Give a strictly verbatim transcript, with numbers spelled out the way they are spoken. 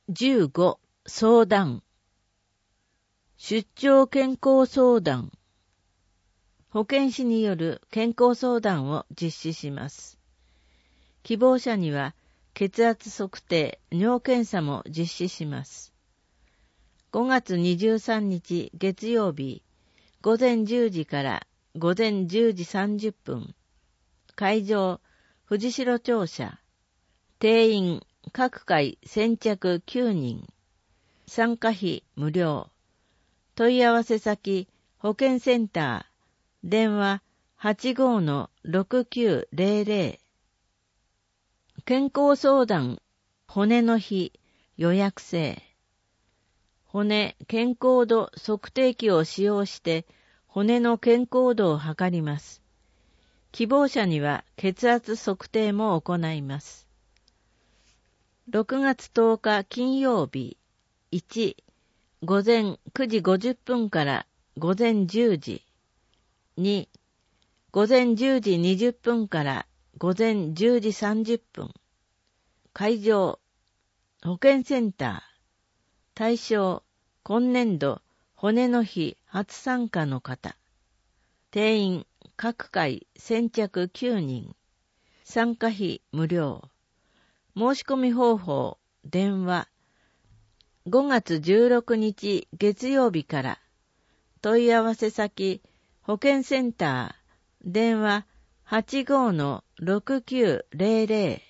じゅうご、相談。出張健康相談。保健師による健康相談を実施します。希望者には血圧測定、尿検査も実施します。ごがつにじゅうさんにち月曜日、ごぜんじゅうじからごぜんじゅうじさんじゅっぷん。会場、藤代庁舎。定員、各回先着きゅうにん。参加費無料。問い合わせ先、保健センター。電話 はちごのろくきゅうぜろぜろ。健康相談、骨の日、予約制。骨健康度測定器を使用して骨の健康度を測ります。希望者には血圧測定も行います。ろくがつとおか金曜日、いち、ごぜんくじごじゅっぷんからごぜんじゅうじ。に、ごぜんじゅうじにじゅっぷんからごぜんじゅうじさんじゅっぷん。会場、保健センター。対象、今年度骨の日初参加の方。定員、各回先着きゅうにん。参加費無料。申し込み方法、電話。ごがつじゅうろくにち月曜日から。問い合わせ先、保健センター。電話 はちごのろくきゅうぜろぜろ。